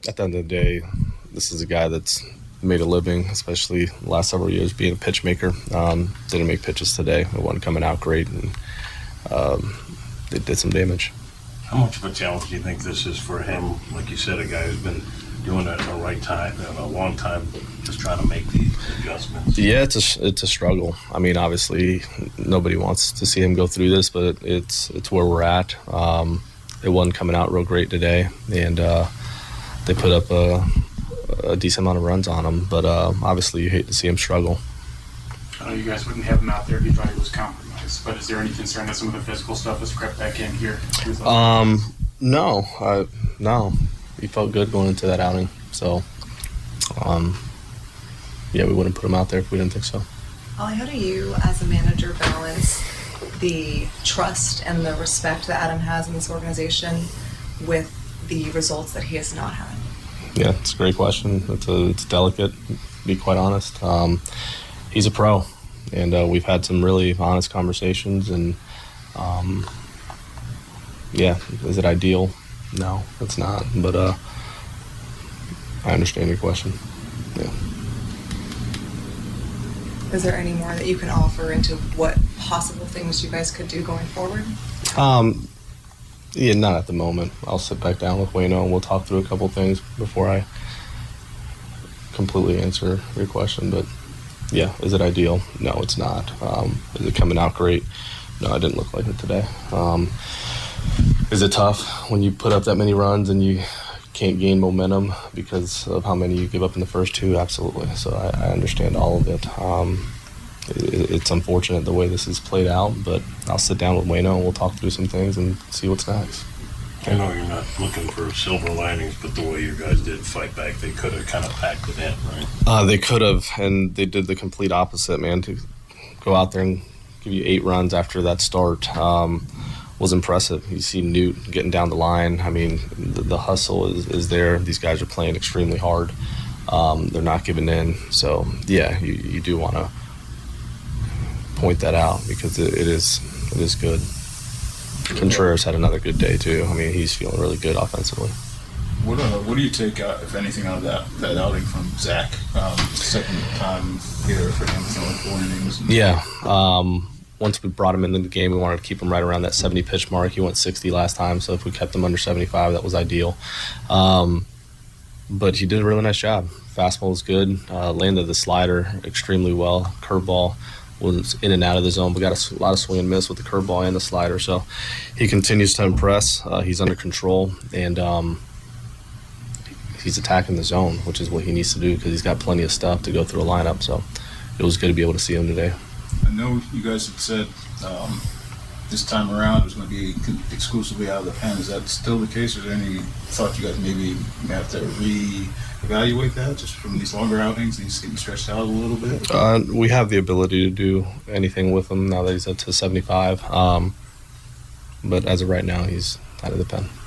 At the end of the day, this is a guy that's made a living, especially the last several years, being a pitch maker. Didn't make pitches today. It wasn't coming out great, and it did some damage. How much of a challenge do you think this is for him? Like you said, a guy who's been doing it in the right time, in a long time, just trying to make these adjustments. Yeah, it's a struggle. I mean, obviously, nobody wants to see him go through this, but it's where we're at. It wasn't coming out real great today, and they put up a decent amount of runs on him. But obviously, you hate to see him struggle. I know you guys wouldn't have him out there if you thought he was compromised, but is there any concern that some of the physical stuff has crept back in here? No. He felt good going into that outing. So, yeah, we wouldn't put him out there if we didn't think so. Ollie, how do you, as a manager, balance the trust and the respect that Adam has in this organization with the results that he has not had? Yeah, it's a great question. It's delicate, to be quite honest. He's a pro, and we've had some really honest conversations. And yeah, is it ideal? No, it's not. But I understand your question. Yeah. Is there any more that you can offer into what possible things you guys could do going forward? Yeah, not at the moment. I'll sit back down with Wayno and we'll talk through a couple things before I completely answer your question. But yeah, is it ideal? No, it's not. Is it coming out great? No, it didn't look like it today. Is it tough when you put up that many runs and you can't gain momentum because of how many you give up in the first two? Absolutely. So I understand all of it. It's unfortunate the way this is played out, but I'll sit down with Wayno and we'll talk through some things and see what's next. I know you're not looking for silver linings, but the way you guys did fight back, they could have kind of packed it in, right? They could have, and they did the complete opposite, man. To go out there and give you 8 runs after that start was impressive. You see Newt getting down the line. I mean, the hustle is there. These guys are playing extremely hard. They're not giving in. So, yeah, you do want to point that out because it is good. Contreras had another good day too. I mean, he's feeling really good offensively. What do you take, if anything, out of that outing from Zach? Second time here for him throwing 4 innings. Yeah. Once we brought him into the game, we wanted to keep him right around that 70 pitch mark. He went 60 last time, so if we kept him under 75, that was ideal. But he did a really nice job. Fastball was good. Landed the slider extremely well. Curveball was in and out of the zone, but got a lot of swing and miss with the curveball and the slider. So he continues to impress. He's under control, and he's attacking the zone, which is what he needs to do because he's got plenty of stuff to go through a lineup. So it was good to be able to see him today. I know you guys had said this time around it was going to be exclusively out of the pen. Is that still the case? Or is there any thought you guys maybe have to reevaluate that just from these longer outings? He's getting stretched out a little bit. We have the ability to do anything with him now that he's up to 75. But as of right now, he's out of the pen.